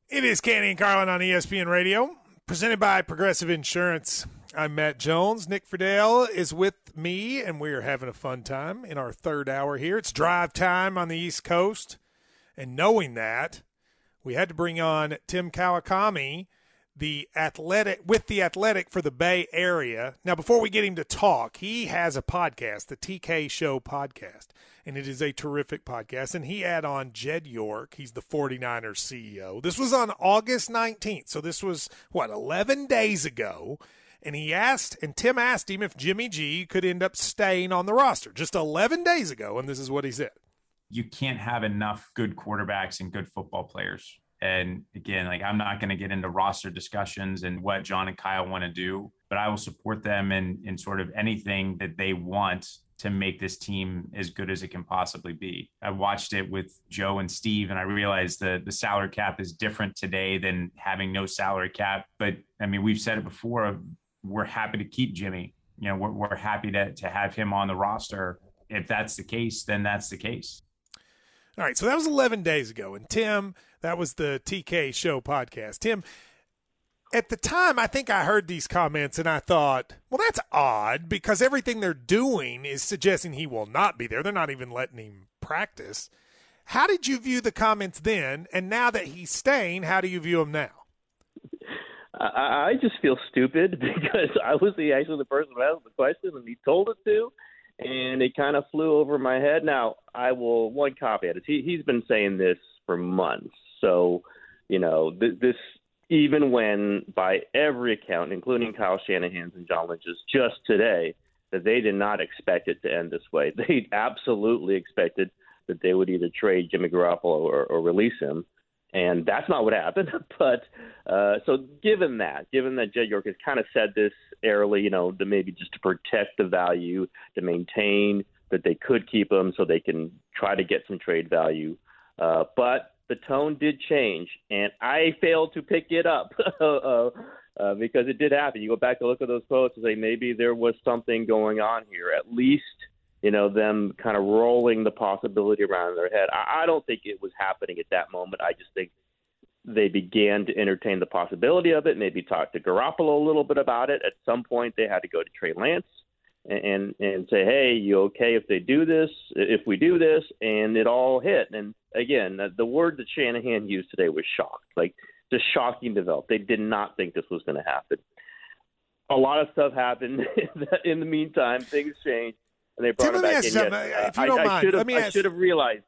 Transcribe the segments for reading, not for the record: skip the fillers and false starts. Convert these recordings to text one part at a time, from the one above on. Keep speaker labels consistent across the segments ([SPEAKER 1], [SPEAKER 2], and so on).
[SPEAKER 1] It is Canty and Carlin on ESPN Radio, presented by Progressive Insurance. I'm Matt Jones. Nick Friedel is with me, and we are having a fun time in our third hour here. It's drive time on the East Coast, and knowing that, we had to bring on Tim Kawakami, the Athletic for the Bay Area. Now, before we get him to talk, he has a podcast, the TK Show podcast, and it is a terrific podcast. And he had on Jed York. He's the 49ers CEO. This was on August 19th, so this was, 11 days ago. And Tim asked him if Jimmy G could end up staying on the roster just 11 days ago, and this is what he said.
[SPEAKER 2] You can't have enough good quarterbacks and good football players. And again, I'm not going to get into roster discussions and what John and Kyle want to do, but I will support them in sort of anything that they want to make this team as good as it can possibly be. I watched it with Joe and Steve, and I realized the salary cap is different today than having no salary cap. But I mean, we've said it before, we're happy to keep Jimmy. You know, we're happy to have him on the roster. If that's the case, then that's the case.
[SPEAKER 1] All right, so that was 11 days ago. And Tim, that was the TK Show podcast. Tim, at the time, I think I heard these comments and I thought, well, that's odd because everything they're doing is suggesting he will not be there. They're not even letting him practice. How did you view the comments then? And now that he's staying, how do you view him now?
[SPEAKER 3] I just feel stupid because I was actually the person who asked the question and he told it to. And it kind of flew over my head. Now, one caveat is he's been saying this for months. So, you know, this, even when by every account, including Kyle Shanahan's and John Lynch's just today, that they did not expect it to end this way. They absolutely expected that they would either trade Jimmy Garoppolo or release him. And that's not what happened. But so given that Jed York has kind of said this airily, you know, to maybe just to protect the value, to maintain that they could keep him so they can try to get some trade value. But the tone did change, and I failed to pick it up because it did happen. You go back to look at those posts and say maybe there was something going on here, at least, you know, them kind of rolling the possibility around in their head. I don't think it was happening at that moment. I just think they began to entertain the possibility of it, maybe talk to Garoppolo a little bit about it. At some point, they had to go to Trey Lance and say, hey, you okay if they do this, if we do this? And it all hit. And again, the word that Shanahan used today was shocked, like just shocking developed. They did not think this was going to happen. A lot of stuff happened in the meantime. Things changed. And they brought
[SPEAKER 1] Tim,
[SPEAKER 3] it back in.
[SPEAKER 1] If you don't mind,
[SPEAKER 3] I should have realized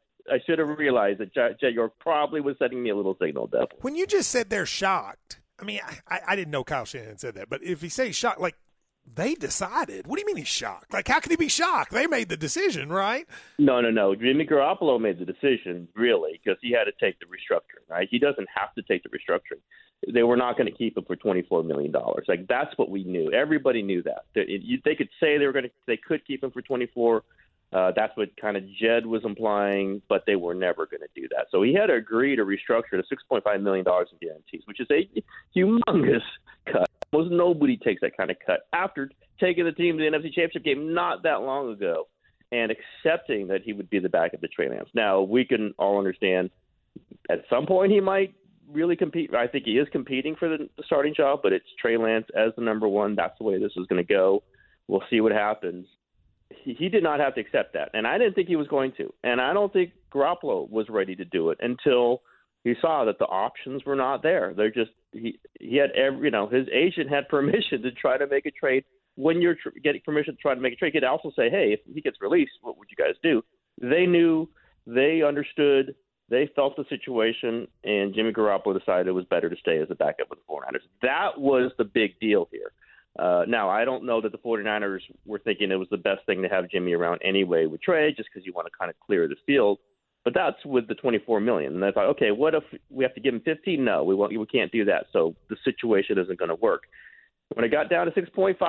[SPEAKER 3] that Jed York probably was sending me a little signal, Devil.
[SPEAKER 1] When you just said they're shocked, I mean, I didn't know Kyle Shanahan said that, but if he says shocked, like they decided. What do you mean he's shocked? Like, how could he be shocked? They made the decision, right?
[SPEAKER 3] No. Jimmy Garoppolo made the decision, really, because he had to take the restructuring, right? He doesn't have to take the restructuring. They were not going to keep him for $24 million. Like, that's what we knew. Everybody knew that. They could say they could keep him for 24. That's what kind of Jed was implying, but they were never going to do that. So he had to agree to restructure to $6.5 million in guarantees, which is a humongous cut. Almost nobody takes that kind of cut after taking the team to the NFC Championship game not that long ago and accepting that he would be the backup to Trey Lance. Now, we can all understand at some point he might really compete. I think he is competing for the starting job, but it's Trey Lance as the number one. That's the way this is going to go. We'll see what happens. He did not have to accept that, and I didn't think he was going to. And I don't think Garoppolo was ready to do it until he saw that the options were not there. They're just he had his agent had permission to try to make a trade. When you're getting permission to try to make a trade, you could also say, hey, if he gets released, what would you guys do? They knew, they understood, they felt the situation, and Jimmy Garoppolo decided it was better to stay as a backup with the 49ers. That was the big deal here. Now, I don't know that the 49ers were thinking it was the best thing to have Jimmy around anyway with Trey, just because you want to kind of clear the field. But that's with the $24 million. And I thought, okay, what if we have to give him 15? No, we can't do that. So the situation isn't going to work. When it got down to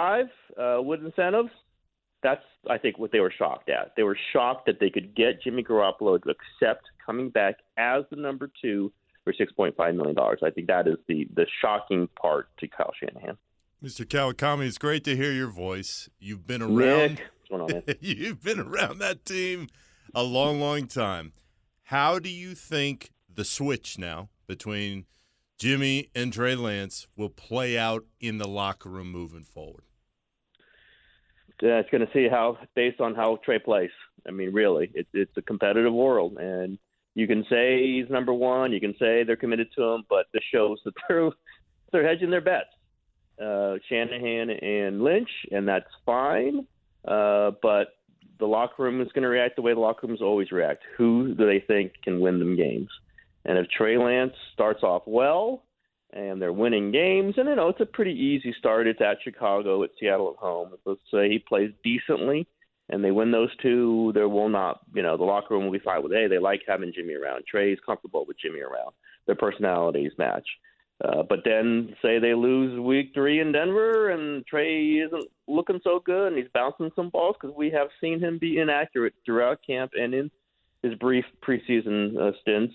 [SPEAKER 3] 6.5 with incentives, that's, I think, what they were shocked at. They were shocked that they could get Jimmy Garoppolo to accept coming back as the number two for $6.5 million. I think that is the shocking part to Kyle Shanahan.
[SPEAKER 4] Mr. Kawakami, it's great to hear your voice. You've been around.
[SPEAKER 3] Nick, what's going on, man?
[SPEAKER 4] You've been around that team a long, long time. How do you think the switch now between Jimmy and Trey Lance will play out in the locker room moving forward?
[SPEAKER 3] It's going to see how, based on how Trey plays. I mean, really, it's a competitive world, and you can say he's number one, you can say they're committed to him, but this shows that they're hedging their bets. Shanahan and Lynch, and that's fine. But the locker room is going to react the way the locker rooms always react. Who do they think can win them games? And if Trey Lance starts off well and they're winning games, and it's a pretty easy start. It's at Chicago, it's Seattle at home. Let's say he plays decently and they win those two, there will not, the locker room will be fine with, hey, they like having Jimmy around. Trey's comfortable with Jimmy around. Their personalities match. But then say they lose week 3 in Denver and Trey isn't looking so good and he's bouncing some balls, because we have seen him be inaccurate throughout camp and in his brief preseason stints.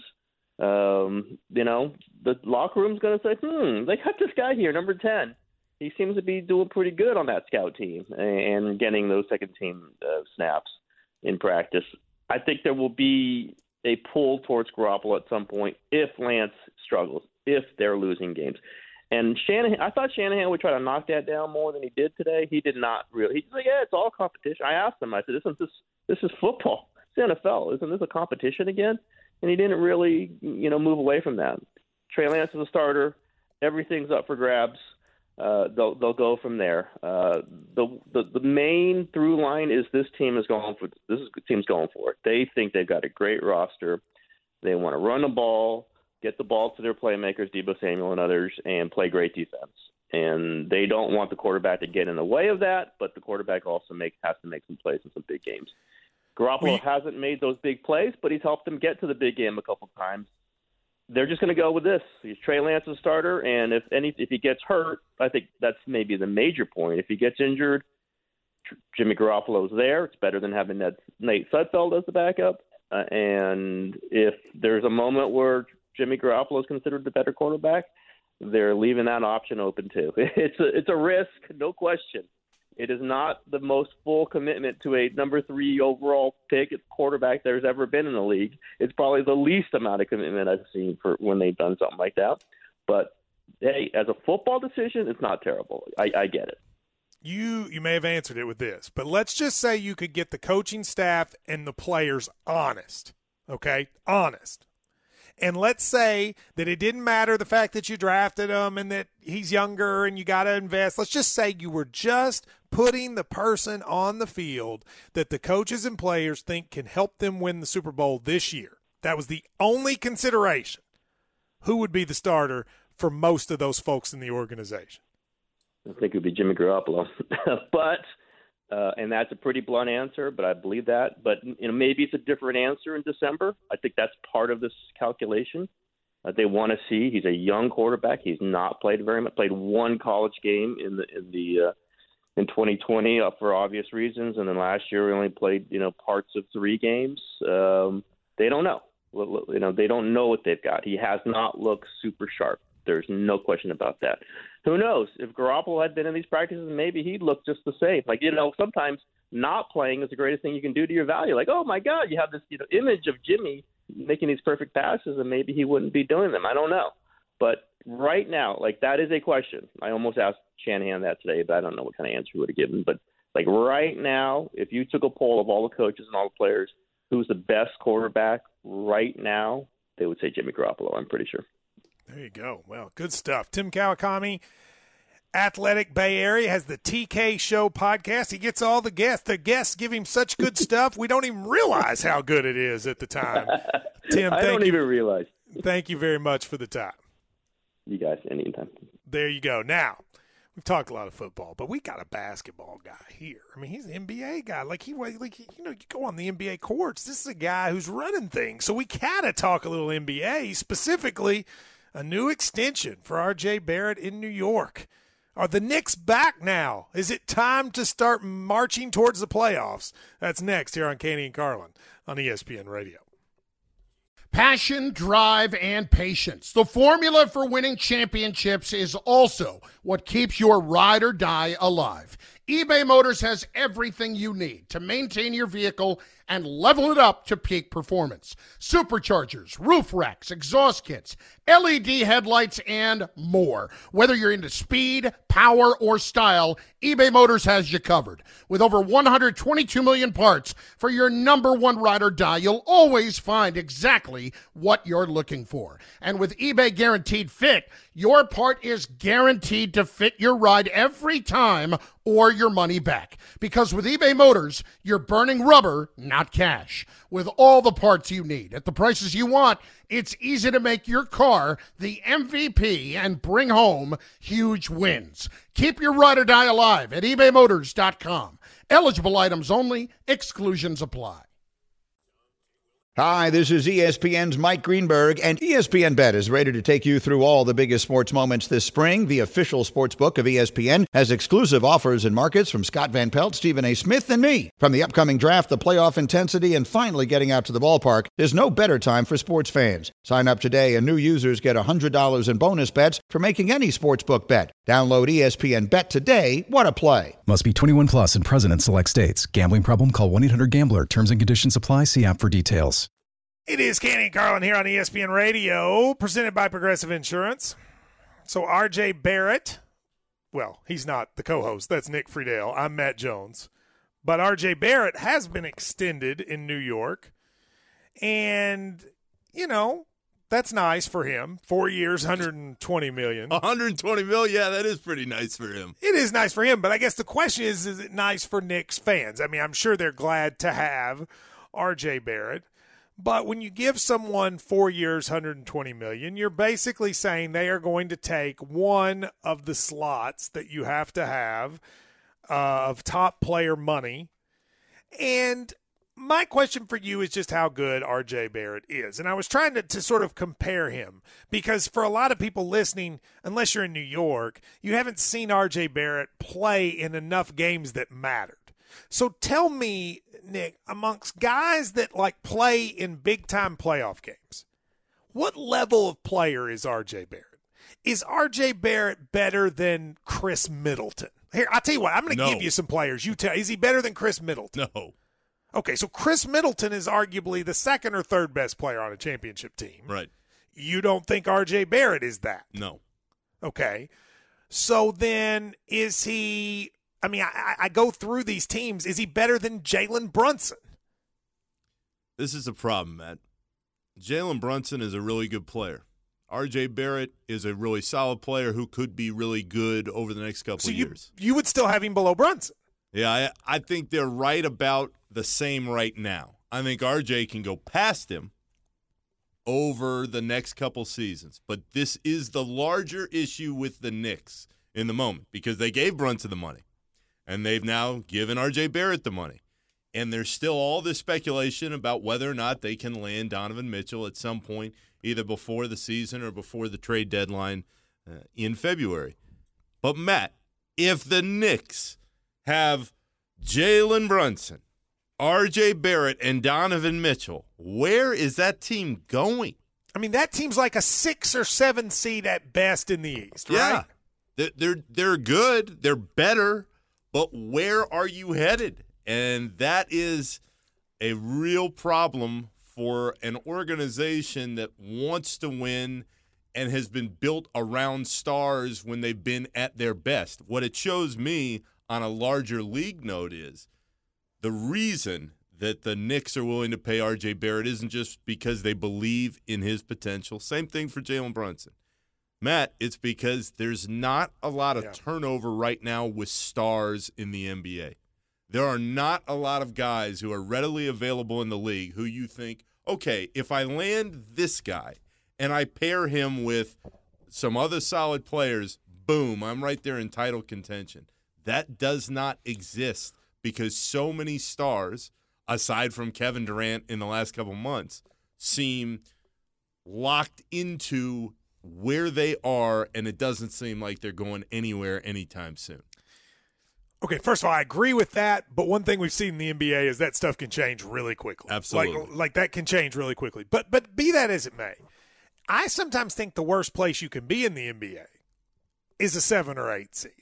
[SPEAKER 3] The locker room's going to say, they got this guy here, number 10. He seems to be doing pretty good on that scout team and getting those second team snaps in practice. I think there will be a pull towards Garoppolo at some point if Lance struggles, if they're losing games. And I thought Shanahan would try to knock that down more than he did today. He did not really. He's like, it's all competition. I asked him, I said, this is football. It's the NFL. Isn't this a competition again? And he didn't really, move away from that. Trey Lance is a starter. Everything's up for grabs. They'll go from there. The main through line is this team's going for it. They think they've got a great roster. They want to run the ball, get the ball to their playmakers, Deebo Samuel and others, and play great defense. And they don't want the quarterback to get in the way of that, but the quarterback also has to make some plays in some big games. Garoppolo hasn't made those big plays, but he's helped them get to the big game a couple times. They're just going to go with this. He's Trey Lance's starter, and if he gets hurt, I think that's maybe the major point. If he gets injured, Jimmy Garoppolo's there. It's better than having Nate Sudfeld as the backup. And if there's a moment where Jimmy Garoppolo is considered the better quarterback, they're leaving that option open too. It's a risk, no question. It is not the most full commitment to a number 3 overall pick at quarterback there's ever been in the league. It's probably the least amount of commitment I've seen for when they've done something like that. But, hey, as a football decision, it's not terrible. I get it.
[SPEAKER 1] You may have answered it with this, but let's just say you could get the coaching staff and the players honest, okay? Honest. And let's say that it didn't matter the fact that you drafted him and that he's younger and you got to invest. Let's just say you were just putting the person on the field that the coaches and players think can help them win the Super Bowl this year. That was the only consideration. Who would be the starter for most of those folks in the organization?
[SPEAKER 3] I think it would be Jimmy Garoppolo. And that's a pretty blunt answer, but I believe that. But maybe it's a different answer in December. I think that's part of this calculation. They want to see he's a young quarterback. He's not played very much. Played one college game in 2020 for obvious reasons, and then last year we only played parts of 3 games. They don't know. They don't know what they've got. He has not looked super sharp. There's no question about that. Who knows? If Garoppolo had been in these practices, maybe he'd look just the same. Sometimes not playing is the greatest thing you can do to your value. Like, oh, my God, you have this image of Jimmy making these perfect passes, and maybe he wouldn't be doing them. I don't know. But right now, that is a question. I almost asked Shanahan that today, but I don't know what kind of answer he would have given. But, right now, if you took a poll of all the coaches and all the players, who's the best quarterback right now, they would say Jimmy Garoppolo, I'm pretty sure.
[SPEAKER 1] There you go. Well, good stuff. Tim Kawakami, Athletic Bay Area, has the TK Show podcast. He gets all the guests. The guests give him such good stuff, we don't even realize how good it is at the time. Tim,
[SPEAKER 3] I don't even realize.
[SPEAKER 1] Thank you very much for the time.
[SPEAKER 3] You guys, anytime.
[SPEAKER 1] There you go. Now, we've talked a lot of football, but we got a basketball guy here. I mean, he's an NBA guy. You go on the NBA courts. This is a guy who's running things. So we gotta talk a little NBA, specifically a new extension for R.J. Barrett in New York. Are the Knicks back now? Is it time to start marching towards the playoffs? That's next here on Canty and Carlin on ESPN Radio.
[SPEAKER 5] Passion, drive, and patience. The formula for winning championships is also what keeps your ride or die alive. eBay Motors has everything you need to maintain your vehicle and level it up to peak performance. Superchargers, roof racks, exhaust kits, LED headlights, and more. Whether you're into speed, power, or style, eBay Motors has you covered. With over 122 million parts for your number one ride or die, you'll always find exactly what you're looking for. And with eBay Guaranteed Fit, your part is guaranteed to fit your ride every time or your money back. Because with eBay Motors, you're burning rubber, not cash. With all the parts you need at the prices you want, it's easy to make your car the MVP and bring home huge wins. Keep your ride or die alive at ebaymotors.com. Eligible items only. Exclusions apply.
[SPEAKER 6] Hi, this is ESPN's Mike Greenberg, and ESPN Bet is ready to take you through all the biggest sports moments this spring. The official sports book of ESPN has exclusive offers and markets from Scott Van Pelt, Stephen A. Smith, and me. From the upcoming draft, the playoff intensity, and finally getting out to the ballpark, there's no better time for sports fans. Sign up today, and new users get $100 in bonus bets for making any sportsbook bet. Download ESPN Bet today. What a play.
[SPEAKER 7] Must be 21 plus and present in select states. Gambling problem? Call 1-800-GAMBLER. Terms and conditions apply. See app for details.
[SPEAKER 1] It is Canty and Carlin here on ESPN Radio, presented by Progressive Insurance. So R.J. Barrett, well, he's not the co-host. That's Nick Friedel. I'm Matt Jones. But R.J. Barrett has been extended in New York. And, you know, that's nice for him. 4 years, $120 million.
[SPEAKER 4] $120 million, yeah, that is pretty nice for him.
[SPEAKER 1] It is nice for him, but I guess the question is it nice for Knicks fans? I mean, I'm sure they're glad to have R.J. Barrett. But when you give someone 4 years, $120 million, you're basically saying they are going to take one of the slots that you have to have of top player money. And my question for you is just how good R.J. Barrett is. And I was trying to sort of compare him because for a lot of people listening, unless you're in New York, you haven't seen R.J. Barrett play in enough games that mattered. So tell me, Nick, amongst guys that like play in big-time playoff games, what level of player is R.J. Barrett? Is R.J. Barrett better than Chris Middleton? Here, I'll tell you what, I'm going to give you some players. You tell, is he better than Chris Middleton?
[SPEAKER 4] No.
[SPEAKER 1] Okay, so Chris Middleton is arguably the second or third best player on a championship team.
[SPEAKER 4] Right.
[SPEAKER 1] You don't think R.J. Barrett is that?
[SPEAKER 4] No.
[SPEAKER 1] Okay. So then is he – I mean, I go through these teams. Is he better than Jalen Brunson?
[SPEAKER 4] This is the problem, Matt. Jalen Brunson is a really good player. R.J. Barrett is a really solid player who could be really good over the next couple of years.
[SPEAKER 1] You would still have him below Brunson.
[SPEAKER 4] Yeah, I think they're right about the same right now. I think R.J. can go past him over the next couple seasons. But this is the larger issue with the Knicks in the moment because they gave Brunson the money. And they've now given R.J. Barrett the money. And there's still all this speculation about whether or not they can land Donovan Mitchell at some point, either before the season or before the trade deadline in February. But, Matt, if the Knicks have Jalen Brunson, R.J. Barrett, and Donovan Mitchell, where is that team going?
[SPEAKER 1] I mean, that team's like a 6 or 7 seed at best in the East, right?
[SPEAKER 4] Yeah. They're good. They're better. But where are you headed? And that is a real problem for an organization that wants to win and has been built around stars when they've been at their best. What it shows me on a larger league note is the reason that the Knicks are willing to pay R.J. Barrett isn't just because they believe in his potential. Same thing for Jalen Brunson. Matt, it's because there's not a lot of turnover right now with stars in the NBA. There are not a lot of guys who are readily available in the league who you think, okay, if I land this guy and I pair him with some other solid players, boom, I'm right there in title contention. That does not exist because so many stars, aside from Kevin Durant in the last couple months, seem locked into where they are, and it doesn't seem like they're going anywhere anytime soon.
[SPEAKER 1] Okay, first of all, I agree with that, but one thing we've seen in the NBA is that stuff can change really quickly.
[SPEAKER 4] Absolutely.
[SPEAKER 1] Like that can change really quickly. But be that as it may, I sometimes think the worst place you can be in the NBA is a 7 or 8 seed.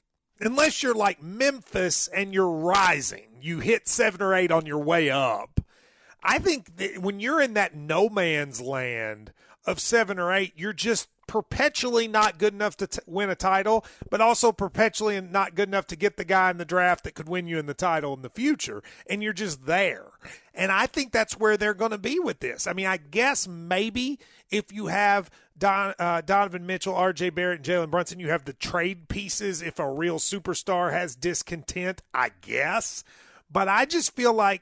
[SPEAKER 1] unless you're like Memphis and you're rising, you hit 7 or 8 on your way up. I think that when you're in that no man's land of 7 or 8, you're just perpetually not good enough to win a title, but also perpetually not good enough to get the guy in the draft that could win you in the title in the future, and you're just there. And I think that's where they're going to be with this. I mean, I guess maybe if you have Donovan Mitchell, R.J. Barrett, and Jalen Brunson, you have the trade pieces if a real superstar has discontent, I guess. But I just feel like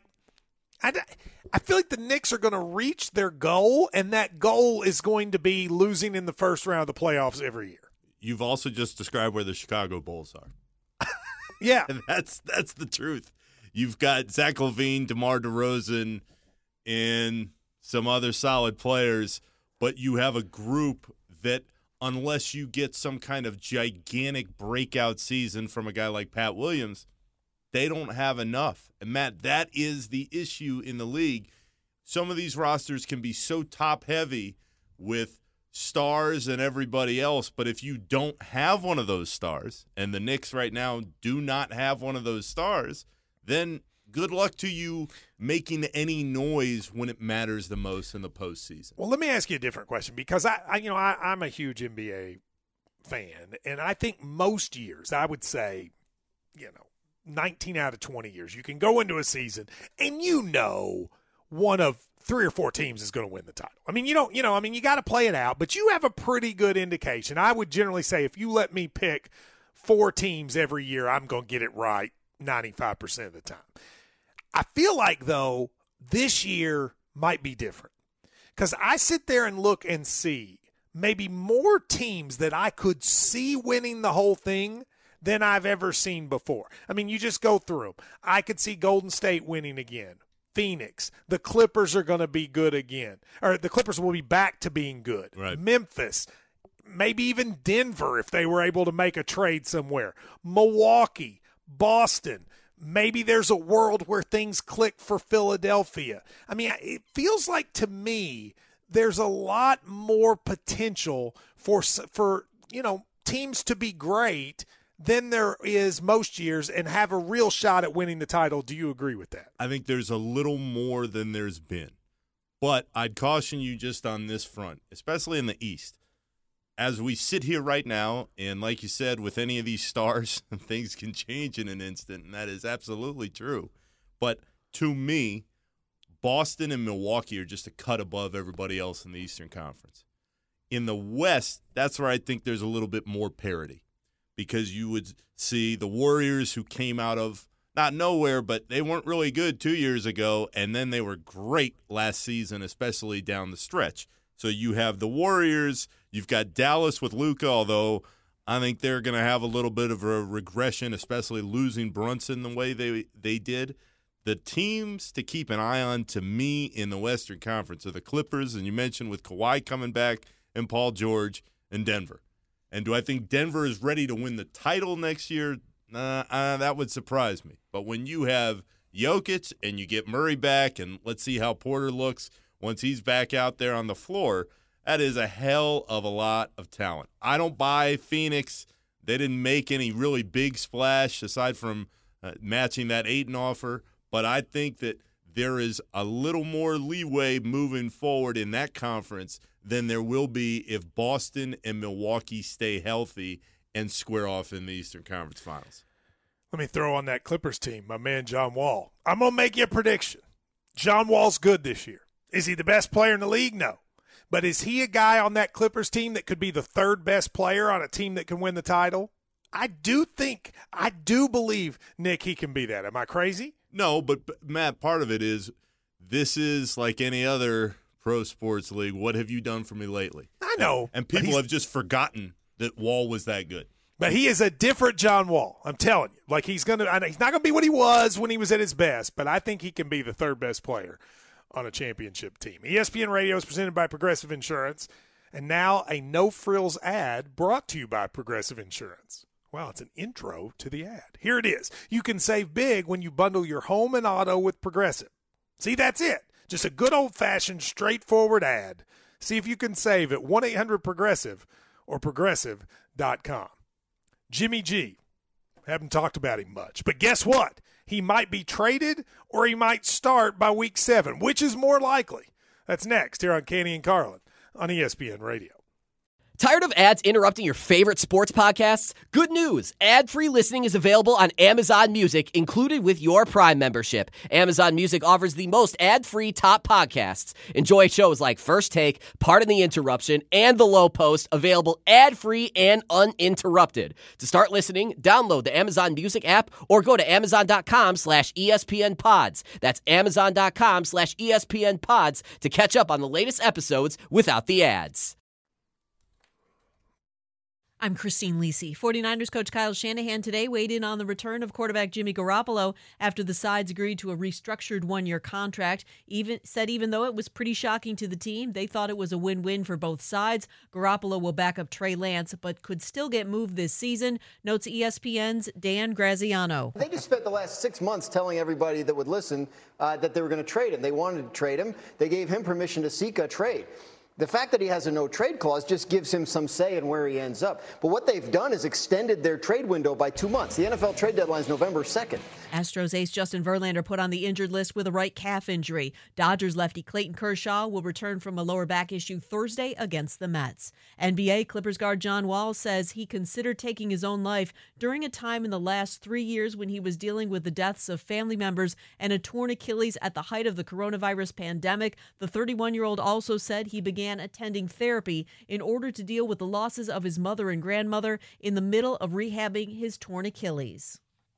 [SPEAKER 1] I feel like the Knicks are going to reach their goal, and that goal is going to be losing in the first round of the playoffs every year.
[SPEAKER 4] You've also just described where the Chicago Bulls are.
[SPEAKER 1] Yeah.
[SPEAKER 4] And that's the truth. You've got Zach LaVine, DeMar DeRozan, and some other solid players, but you have a group that, unless you get some kind of gigantic breakout season from a guy like Pat Williams, they don't have enough. And, Matt, that is the issue in the league. Some of these rosters can be so top-heavy with stars and everybody else, but if you don't have one of those stars, and the Knicks right now do not have one of those stars, then good luck to you making any noise when it matters the most in the postseason.
[SPEAKER 1] Well, let me ask you a different question, because I'm a huge NBA fan, and I think most years, I would say, 19 out of 20 years, you can go into a season and one of 3 or 4 teams is going to win the title. I mean, you got to play it out, but you have a pretty good indication. I would generally say if you let me pick 4 teams every year, I'm going to get it right 95% of the time. I feel like, though, this year might be different, because I sit there and look and see maybe more teams that I could see winning the whole thing than I've ever seen before. I mean, you just go through them. I could see Golden State winning again. Phoenix. The Clippers are going to be good again. Or the Clippers will be back to being good.
[SPEAKER 4] Right.
[SPEAKER 1] Memphis. Maybe even Denver if they were able to make a trade somewhere. Milwaukee. Boston. Maybe there's a world where things click for Philadelphia. I mean, it feels like to me there's a lot more potential for teams to be great than there is most years and have a real shot at winning the title. Do you agree with that?
[SPEAKER 4] I think there's a little more than there's been. But I'd caution you just on this front, especially in the East. As we sit here right now, and like you said, with any of these stars, things can change in an instant, and that is absolutely true. But to me, Boston and Milwaukee are just a cut above everybody else in the Eastern Conference. In the West, that's where I think there's a little bit more parity, because you would see the Warriors, who came out of not nowhere, but they weren't really good 2 years ago, and then they were great last season, especially down the stretch. So you have the Warriors, you've got Dallas with Luka, although I think they're going to have a little bit of a regression, especially losing Brunson the way they did. The teams to keep an eye on, to me, in the Western Conference are the Clippers, and you mentioned with Kawhi coming back, and Paul George, and Denver. And do I think Denver is ready to win the title next year? That would surprise me. But when you have Jokic and you get Murray back, and let's see how Porter looks once he's back out there on the floor, that is a hell of a lot of talent. I don't buy Phoenix. They didn't make any really big splash aside from matching that Ayton offer. But I think that there is a little more leeway moving forward in that conference than there will be if Boston and Milwaukee stay healthy and square off in the Eastern Conference Finals.
[SPEAKER 1] Let me throw on that Clippers team, my man John Wall. I'm going to make you a prediction. John Wall's good this year. Is he the best player in the league? No. But is he a guy on that Clippers team that could be the 3rd best player on a team that can win the title? I do believe, Nick, he can be that. Am I crazy?
[SPEAKER 4] No, but Matt, part of it is this is like any other pro sports league. What have you done for me lately?
[SPEAKER 1] I know.
[SPEAKER 4] And people have just forgotten that Wall was that good.
[SPEAKER 1] But he is a different John Wall. I'm telling you. Like he's not going to be what he was when he was at his best, but I think he can be the 3rd best player on a championship team. ESPN Radio is presented by Progressive Insurance, and now a no-frills ad brought to you by Progressive Insurance. Wow, it's an intro to the ad. Here it is. You can save big when you bundle your home and auto with Progressive. See, that's it. Just a good old-fashioned, straightforward ad. See if you can save at 1-800-PROGRESSIVE or Progressive.com. Jimmy G, Haven't talked about him much. But guess what? He might be traded or he might start by week 7. Which is more likely? That's next here on Canty and Carlin on ESPN Radio.
[SPEAKER 8] Tired of ads interrupting your favorite sports podcasts? Good news! Ad-free listening is available on Amazon Music, included with your Prime membership. Amazon Music offers the most ad-free top podcasts. Enjoy shows like First Take, Pardon the Interruption, and The Low Post, available ad-free and uninterrupted. To start listening, download the Amazon Music app or go to amazon.com/ESPN Pods. That's amazon.com/ESPN Pods to catch up on the latest episodes without the ads.
[SPEAKER 9] I'm Christine Lisi. 49ers coach Kyle Shanahan today weighed in on the return of quarterback Jimmy Garoppolo after the sides agreed to a restructured one-year contract. Even though it was pretty shocking to the team, they thought it was a win-win for both sides. Garoppolo will back up Trey Lance, but could still get moved this season, notes ESPN's Dan Graziano.
[SPEAKER 10] They just spent the last 6 months telling everybody that would listen that they were going to trade him. They wanted to trade him. They gave him permission to seek a trade. The fact that he has a no-trade clause just gives him some say in where he ends up. But what they've done is extended their trade window by 2 months. The NFL trade deadline is November 2nd.
[SPEAKER 9] Astros ace Justin Verlander put on the injured list with a right calf injury. Dodgers lefty Clayton Kershaw will return from a lower back issue Thursday against the Mets. NBA Clippers guard John Wall says he considered taking his own life during a time in the last 3 years when he was dealing with the deaths of family members and a torn Achilles at the height of the coronavirus pandemic. The 31-year-old also said he began attending therapy in order to deal with the losses of his mother and grandmother in the middle of rehabbing his torn Achilles.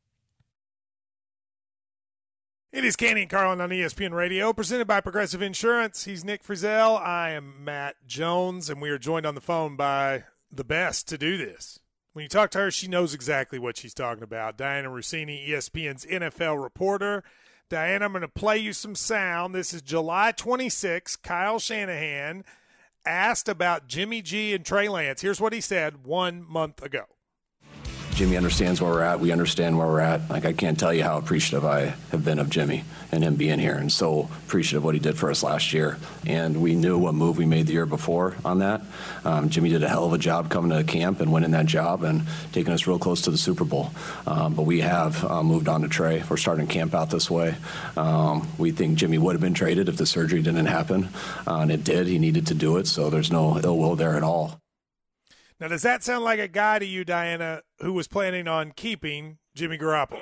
[SPEAKER 1] It is Canty and Carlin on ESPN Radio, presented by Progressive Insurance. He's Nick Frizzell. I am Matt Jones, and we are joined on the phone by the best to do this. When you talk to her, she knows exactly what she's talking about. Diana Rossini, ESPN's NFL reporter. Diana, I'm going to play you some sound. This is July 26. Kyle Shanahan asked about Jimmy G and Trey Lance. Here's what he said 1 month ago.
[SPEAKER 11] Jimmy understands where we're at. We understand where we're at. Like, I can't tell you how appreciative I have been of Jimmy and him being here, and so appreciative of what he did for us last year. And we knew what move we made the year before on that. Jimmy did a hell of a job coming to camp and winning that job and taking us real close to the Super Bowl. But we have moved on to Trey. We're starting camp out this way. We think Jimmy would have been traded if the surgery didn't happen, and it did. He needed to do it, so there's no ill will there at all.
[SPEAKER 1] Now, does that sound like a guy to you, Diana, who was planning on keeping Jimmy Garoppolo?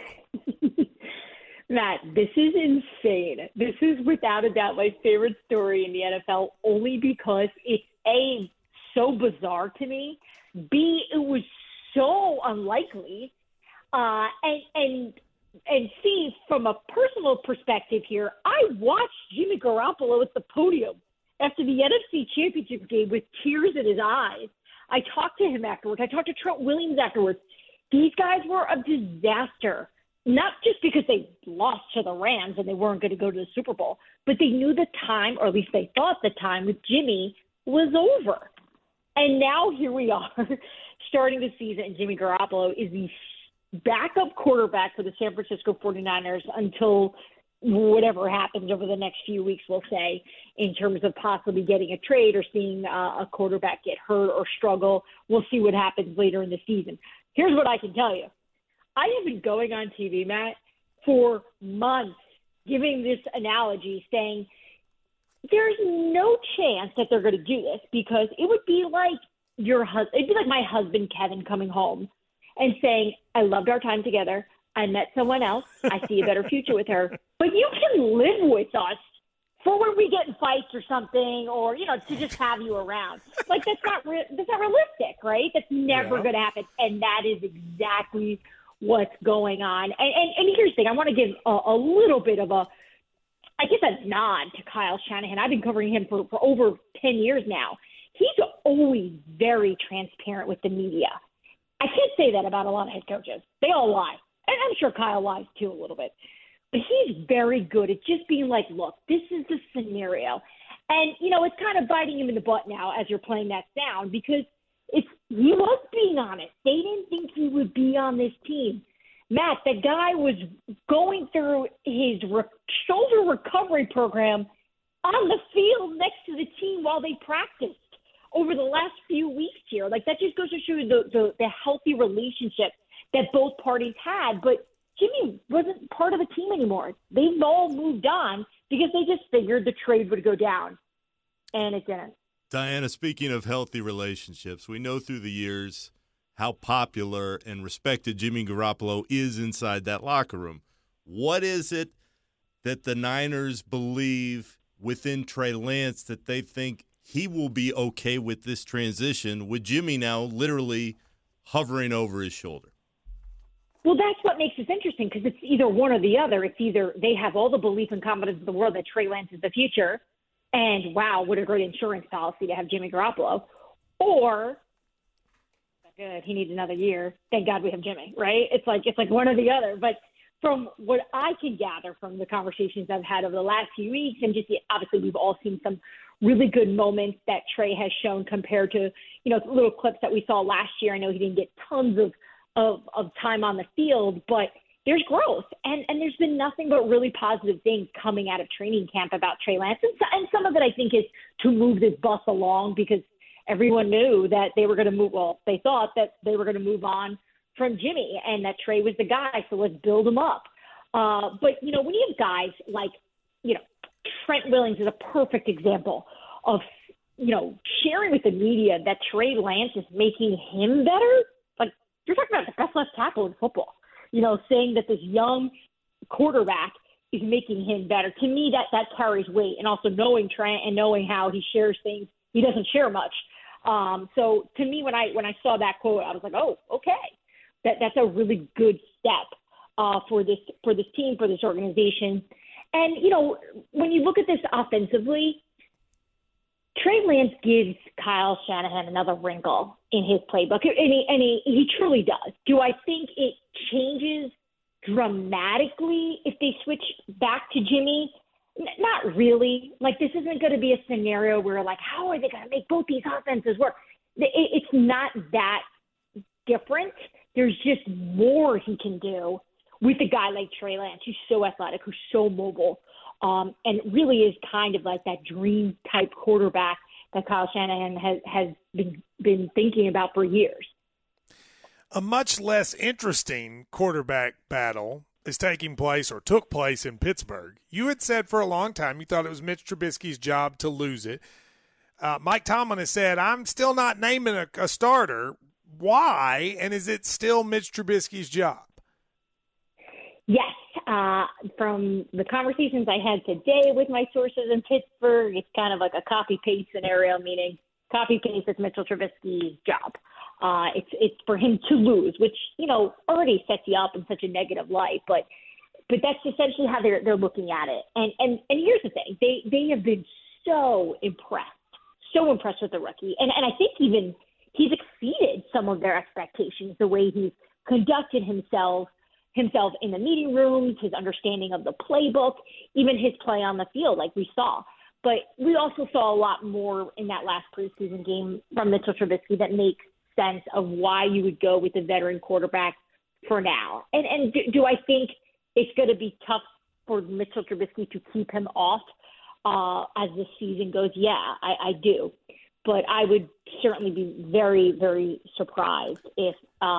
[SPEAKER 12] Matt, this is insane. This is without a doubt my favorite story in the NFL, only because it's A, so bizarre to me, B, it was so unlikely, and C, from a personal perspective here, I watched Jimmy Garoppolo at the podium after the NFC Championship game with tears in his eyes. I talked to him afterwards. I talked to Trent Williams afterwards. These guys were a disaster, not just because they lost to the Rams and they weren't going to go to the Super Bowl, but they knew the time, or at least they thought the time with Jimmy was over. And now here we are starting the season, and Jimmy Garoppolo is the backup quarterback for the San Francisco 49ers until whatever happens over the next few weeks, we'll say, in terms of possibly getting a trade or seeing a quarterback get hurt or struggle. We'll see what happens later in the season. Here's what I can tell you. I have been going on TV, Matt, for months, giving this analogy, saying there's no chance that they're going to do this, because it would be like it'd be like my husband, Kevin, coming home and saying, I loved our time together. I met someone else. I see a better future with her. But you can live with us for when we get in fights or something, or, to just have you around. Like, that's not realistic, right? That's never going to happen. And that is exactly what's going on. And here's the thing. I want to give a little bit of a nod to Kyle Shanahan. I've been covering him for over 10 years now. He's always very transparent with the media. I can't say that about a lot of head coaches. They all lie. And I'm sure Kyle lies too a little bit. But he's very good at just being like, look, this is the scenario. And, it's kind of biting him in the butt now as you're playing that sound, because he was being honest. They didn't think he would be on this team. Matt, the guy was going through his shoulder recovery program on the field next to the team while they practiced over the last few weeks here. Like, that just goes to show you the healthy relationship that both parties had. But Jimmy wasn't part of the team anymore. They've all moved on because they just figured the trade would go down, and it didn't.
[SPEAKER 4] Diana, speaking of healthy relationships, we know through the years how popular and respected Jimmy Garoppolo is inside that locker room. What is it that the Niners believe within Trey Lance that they think he will be okay with this transition with Jimmy now literally hovering over his shoulder?
[SPEAKER 12] Well, that's what makes this interesting, because it's either one or the other. It's either they have all the belief and confidence in the world that Trey Lance is the future, and wow, what a great insurance policy to have Jimmy Garoppolo, or good, he needs another year. Thank God we have Jimmy, right? It's like one or the other. But from what I can gather from the conversations I've had over the last few weeks, and just obviously we've all seen some really good moments that Trey has shown compared to, little clips that we saw last year. I know he didn't get tons of time on the field, but there's growth. And there's been nothing but really positive things coming out of training camp about Trey Lance. And some of it, I think, is to move this bus along, because everyone knew that they were going to move. Well, they thought that they were going to move on from Jimmy and that Trey was the guy. So let's build him up. But, when you have guys like, Trent Williams is a perfect example of, sharing with the media that Trey Lance is making him better. Like, you're talking about the best left tackle in football, saying that this young quarterback is making him better. To me, that carries weight. And also knowing Trent and knowing how he shares things, he doesn't share much. So to me, when I saw that quote, I was like, oh, okay, that's a really good step for this team, for this organization. And, when you look at this offensively, Trey Lance gives Kyle Shanahan another wrinkle in his playbook, and he truly does. Do I think it changes dramatically if they switch back to Jimmy? Not really. Like, this isn't going to be a scenario where, like, how are they going to make both these offenses work? It's not that different. There's just more he can do with a guy like Trey Lance, who's so athletic, who's so mobile, and really is kind of like that dream-type quarterback that Kyle Shanahan has been thinking about for years.
[SPEAKER 1] A much less interesting quarterback battle is taking place or took place in Pittsburgh. You had said for a long time you thought it was Mitch Trubisky's job to lose it. Mike Tomlin has said, I'm still not naming a starter. Why? And is it still Mitch Trubisky's job?
[SPEAKER 12] Yes. From the conversations I had today with my sources in Pittsburgh, it's kind of like a copy-paste scenario, meaning copy-paste is Mitchell Trubisky's job. It's for him to lose, which, already sets you up in such a negative light. But that's essentially how they're looking at it. And here's the thing. They have been so impressed with the rookie. And I think even he's exceeded some of their expectations, the way he's conducted himself in the meeting rooms, his understanding of the playbook, even his play on the field, like we saw. But we also saw a lot more in that last preseason game from Mitchell Trubisky that makes sense of why you would go with a veteran quarterback for now. And do I think it's going to be tough for Mitchell Trubisky to keep him off as the season goes? Yeah, I do. But I would certainly be very, very surprised if,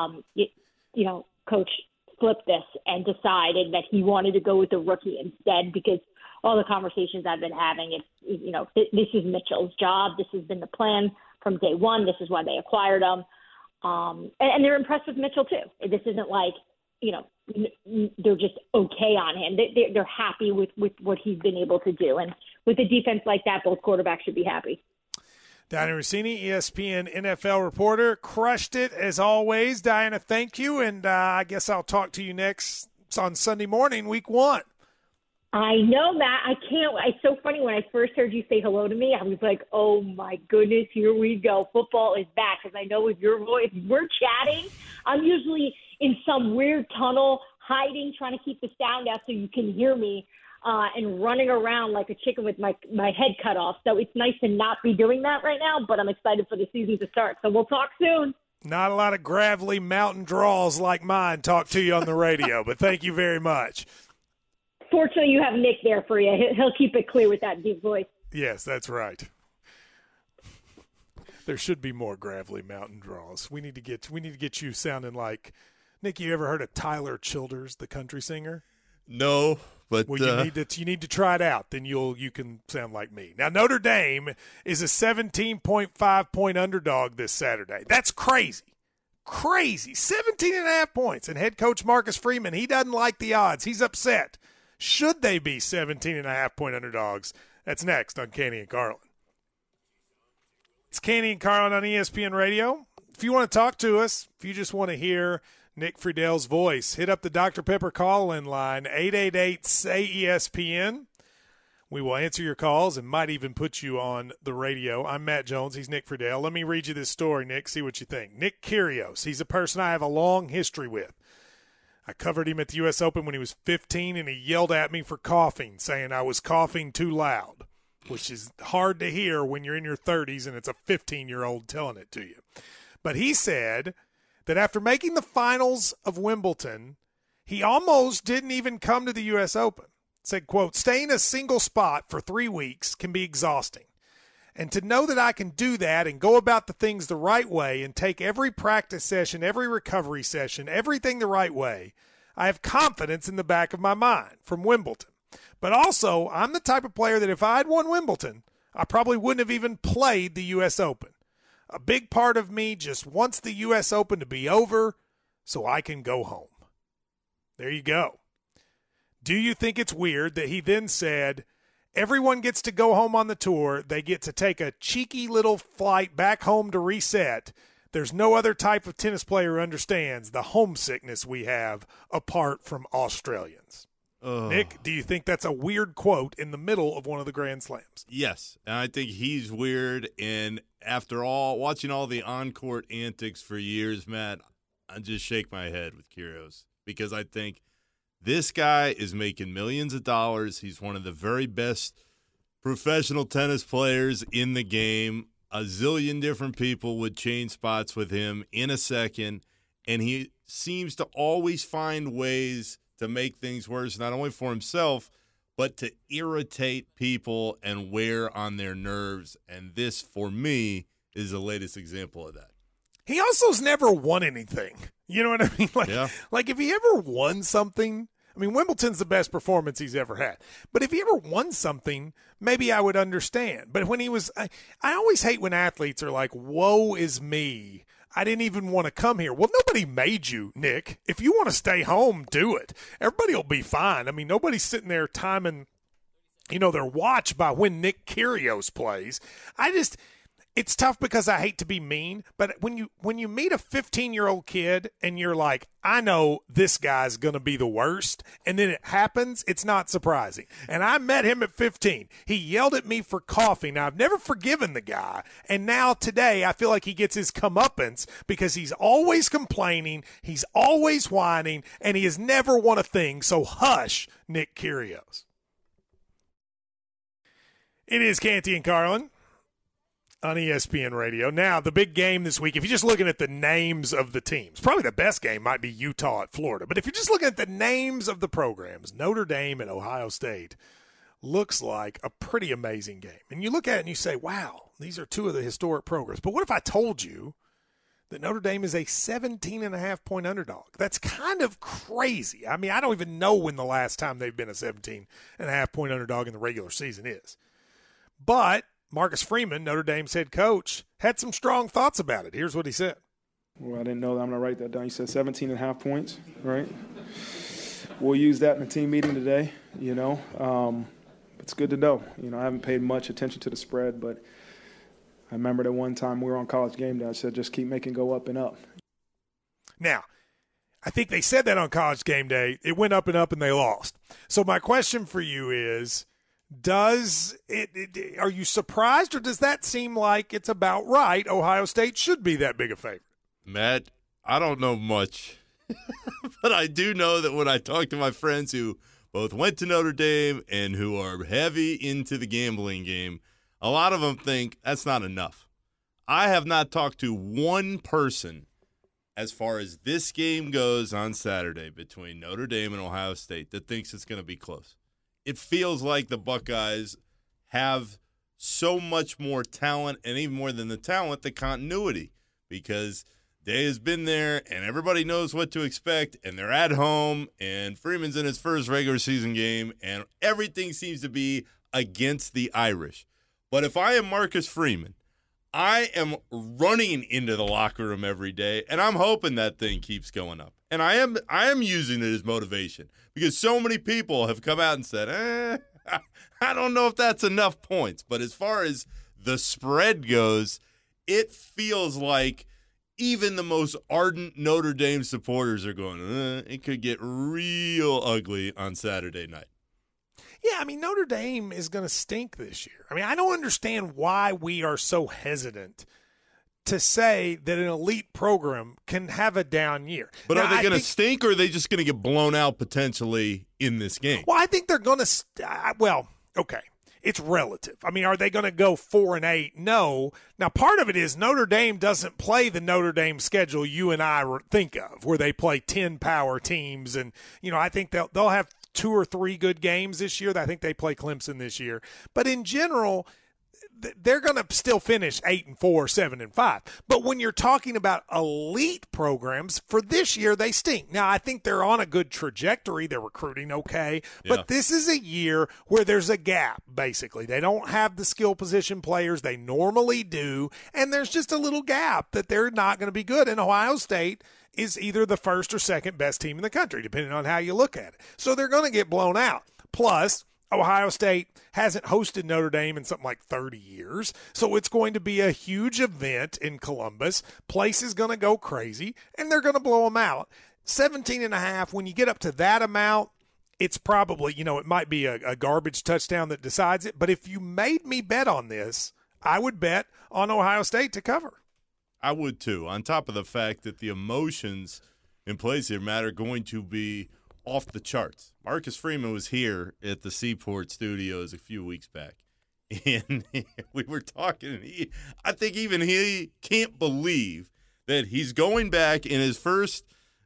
[SPEAKER 12] Coach flipped this and decided that he wanted to go with the rookie instead, because all the conversations I've been having, this is Mitchell's job. This has been the plan from day one. This is why they acquired him. And they're impressed with Mitchell too. This isn't like, they're just okay on him. They're happy with what he's been able to do. And with a defense like that, both quarterbacks should be happy.
[SPEAKER 1] Diana Rossini, ESPN NFL reporter, crushed it as always. Diana, thank you, and I guess I'll talk to you next on Sunday morning, week 1.
[SPEAKER 12] I know, Matt. I can't. It's so funny. When I first heard you say hello to me, I was like, oh, my goodness, here we go. Football is back, because I know with your voice, we're chatting. I'm usually in some weird tunnel, hiding, trying to keep the sound out so you can hear me. And running around like a chicken with my head cut off. So it's nice to not be doing that right now, but I'm excited for the season to start. So we'll talk soon.
[SPEAKER 1] Not a lot of gravelly mountain draws like mine talk to you on the radio, but thank you very much.
[SPEAKER 12] Fortunately, you have Nick there for you. He'll keep it clear with that deep voice.
[SPEAKER 1] Yes, that's right. There should be more gravelly mountain draws. We need to get you sounding like Nick, you ever heard of Tyler Childers, the country singer?
[SPEAKER 4] No, but
[SPEAKER 1] well, you need to try it out. Then you can sound like me. Now, Notre Dame is a 17.5 point underdog this Saturday. That's crazy. Crazy. 17.5 points. And head coach Marcus Freeman, he doesn't like the odds. He's upset. Should they be 17.5 point underdogs? That's next on Canty and Carlin. It's Canty and Carlin on ESPN Radio. If you want to talk to us, if you just want to hear Nick Friedell's voice, hit up the Dr. Pepper call-in line, 888-SAY-ESPN. We will answer your calls and might even put you on the radio. I'm Matt Jones. He's Nick Friedell. Let me read you this story, Nick, see what you think. Nick Kyrgios, he's a person I have a long history with. I covered him at the U.S. Open when he was 15, and he yelled at me for coughing, saying I was coughing too loud, which is hard to hear when you're in your 30s and it's a 15-year-old telling it to you. But he said that after making the finals of Wimbledon, he almost didn't even come to the U.S. Open. Said, quote, staying a single spot for 3 weeks can be exhausting. And to know that I can do that and go about the things the right way and take every practice session, every recovery session, everything the right way, I have confidence in the back of my mind from Wimbledon. But also, I'm the type of player that if I had won Wimbledon, I probably wouldn't have even played the U.S. Open. A big part of me just wants the U.S. Open to be over so I can go home. There you go. Do you think it's weird that he then said, everyone gets to go home on the tour, they get to take a cheeky little flight back home to reset. There's no other type of tennis player who understands the homesickness we have apart from Australians. Nick, do you think that's a weird quote in the middle of one of the Grand Slams?
[SPEAKER 4] Yes, and I think he's weird. And after all, watching all the on-court antics for years, Matt, I just shake my head with Kyrgios because I think this guy is making millions of dollars. He's one of the very best professional tennis players in the game. A zillion different people would change spots with him in a second, and he seems to always find ways to make things worse, not only for himself, but to irritate people and wear on their nerves. And this, for me, is the latest example of that.
[SPEAKER 1] He also's never won anything. You know what I mean? Like if he ever won something, I mean, Wimbledon's the best performance he's ever had. But if he ever won something, maybe I would understand. But when he was – I always hate when athletes are like, woe is me. I didn't even want to come here. Well, nobody made you, Nick. If you want to stay home, do it. Everybody will be fine. I mean, nobody's sitting there timing, their watch by when Nick Kyrgios plays. It's tough because I hate to be mean, but when you meet a 15-year-old kid and you're like, I know this guy's going to be the worst, and then it happens, it's not surprising. And I met him at 15. He yelled at me for coughing. Now, I've never forgiven the guy, and now today I feel like he gets his comeuppance because he's always complaining, he's always whining, and he has never won a thing, so hush, Nick Kyrgios. It is Canty and Carlin on ESPN Radio. Now, the big game this week, if you're just looking at the names of the teams, probably the best game might be Utah at Florida. But if you're just looking at the names of the programs, Notre Dame and Ohio State looks like a pretty amazing game. And you look at it and you say, wow, these are two of the historic programs. But what if I told you that Notre Dame is a 17.5-point underdog? That's kind of crazy. I mean, I don't even know when the last time they've been a 17.5-point underdog in the regular season is. But Marcus Freeman, Notre Dame's head coach, had some strong thoughts about it. Here's what he said.
[SPEAKER 13] Well, I didn't know that. I'm going to write that down. You said 17.5 points, right? We'll use that in the team meeting today, It's good to know. I haven't paid much attention to the spread, but I remember that one time we were on College Game Day, I said just keep making go up and up.
[SPEAKER 1] Now, I think they said that on College Game Day. It went up and up and they lost. So my question for you is, are you surprised, or does that seem like it's about right? Ohio State should be that big a favorite.
[SPEAKER 4] Matt, I don't know much, but I do know that when I talk to my friends who both went to Notre Dame and who are heavy into the gambling game, a lot of them think that's not enough. I have not talked to one person as far as this game goes on Saturday between Notre Dame and Ohio State that thinks it's going to be close. It feels like the Buckeyes have so much more talent, and even more than the talent, the continuity, because Day has been there, and everybody knows what to expect, and they're at home, and Freeman's in his first regular season game, and everything seems to be against the Irish. But if I am Marcus Freeman, I am running into the locker room every day, and I'm hoping that thing keeps going up. And I am using it as motivation because so many people have come out and said, I don't know if that's enough points. But as far as the spread goes, it feels like even the most ardent Notre Dame supporters are going, it could get real ugly on Saturday night.
[SPEAKER 1] Yeah, I mean, Notre Dame is going to stink this year. I mean, I don't understand why we are so hesitant to say that an elite program can have a down year.
[SPEAKER 4] But now, are they going to stink, or are they just going to get blown out potentially in this game?
[SPEAKER 1] Well, I think they're going to okay. It's relative. I mean, are they going to go 4-8? No. Now, part of it is Notre Dame doesn't play the Notre Dame schedule you and I think of, where they play 10 power teams. And, I think they'll have 2 or 3 good games this year. I think they play Clemson this year. But in general, they're going to still finish 8-4, 7-5. But when you're talking about elite programs, for this year, they stink. Now, I think they're on a good trajectory. They're recruiting okay. But this is a year where there's a gap, basically. They don't have the skill position players they normally do, and there's just a little gap that they're not going to be good. And Ohio State is either the first or second best team in the country, depending on how you look at it. So they're going to get blown out. Plus, Ohio State hasn't hosted Notre Dame in something like 30 years, so it's going to be a huge event in Columbus. Place is going to go crazy, and they're going to blow them out. 17.5, when you get up to that amount, it's probably, it might be a garbage touchdown that decides it. But if you made me bet on this, I would bet on Ohio State to cover.
[SPEAKER 4] I would too, on top of the fact that the emotions in place here, Matt, are going to be off the charts. Marcus Freeman was here at the Seaport Studios a few weeks back, and we were talking. I think even he can't believe that he's going back in his first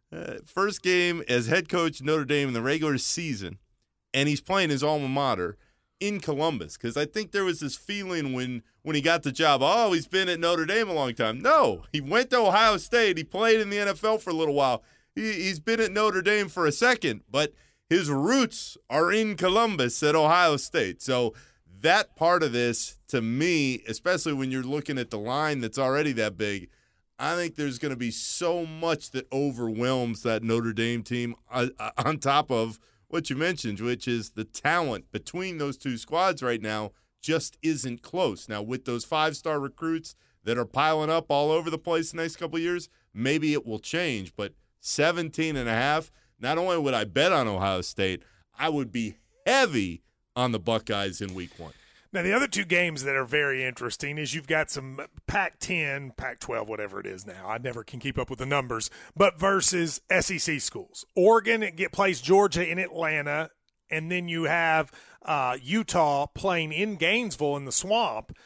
[SPEAKER 4] game as head coach of Notre Dame in the regular season, and he's playing his alma mater in Columbus. Because I think there was this feeling when he got the job, he's been at Notre Dame a long time. No, he went to Ohio State. He played in the NFL for a little while. He's been at Notre Dame for a second, but his roots are in Columbus at Ohio State. So that part of this, to me, especially when you're looking at the line that's already that big, I think there's going to be so much that overwhelms that Notre Dame team on top of what you mentioned, which is the talent between those two squads right now just isn't close. Now, with those 5-star recruits that are piling up all over the place the next couple of years, maybe it will change, but 17.5, not only would I bet on Ohio State, I would be heavy on the Buckeyes in week 1.
[SPEAKER 1] Now, the other two games that are very interesting is you've got some Pac-10, Pac-12, whatever it is now. I never can keep up with the numbers, but versus SEC schools. Oregon plays Georgia in Atlanta, and then you have Utah playing in Gainesville in the Swamp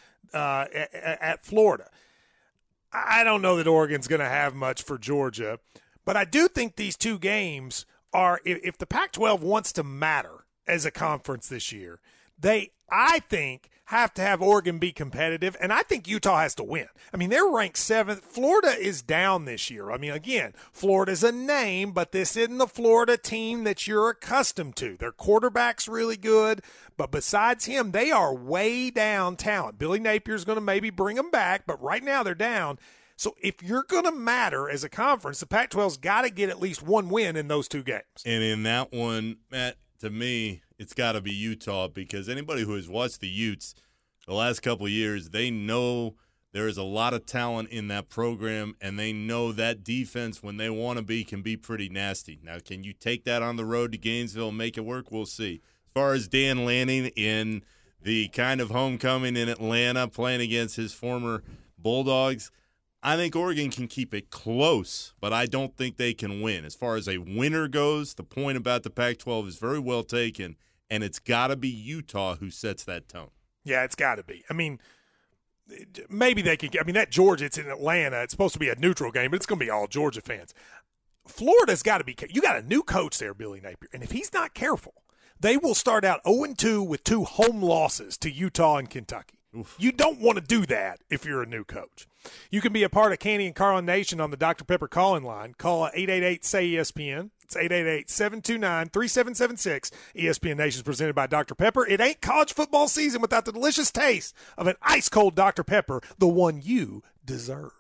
[SPEAKER 1] at Florida. I don't know that Oregon's going to have much for Georgia. But I do think these two games are, if the Pac-12 wants to matter as a conference this year, they, I think, have to have Oregon be competitive, and I think Utah has to win. I mean, they're ranked 7th. Florida is down this year. I mean, again, Florida's a name, but this isn't the Florida team that you're accustomed to. Their quarterback's really good, but besides him, they are way down talent. Billy Napier's going to maybe bring them back, but right now they're down. So if you're going to matter as a conference, the Pac-12's got to get at least one win in those two games.
[SPEAKER 4] And in that one, Matt, to me, it's got to be Utah, because anybody who has watched the Utes the last couple of years, they know there is a lot of talent in that program, and they know that defense, when they want to be, can be pretty nasty. Now, can you take that on the road to Gainesville and make it work? We'll see. As far as Dan Lanning in the kind of homecoming in Atlanta, playing against his former Bulldogs, I think Oregon can keep it close, but I don't think they can win. As far as a winner goes, the point about the Pac-12 is very well taken, and it's got to be Utah who sets that tone.
[SPEAKER 1] Yeah, it's got to be. I mean, maybe they could – I mean, that Georgia, it's in Atlanta. It's supposed to be a neutral game, but it's going to be all Georgia fans. Florida's got to be – you got a new coach there, Billy Napier, and if he's not careful, they will start out 0-2 with 2 home losses to Utah and Kentucky. Oof. You don't want to do that if you're a new coach. You can be a part of Canty and Carlin Nation on the Dr. Pepper call-in line. Call 888-SAY-ESPN. It's 888-729-3776. ESPN Nation is presented by Dr. Pepper. It ain't college football season without the delicious taste of an ice-cold Dr. Pepper, the one you deserve.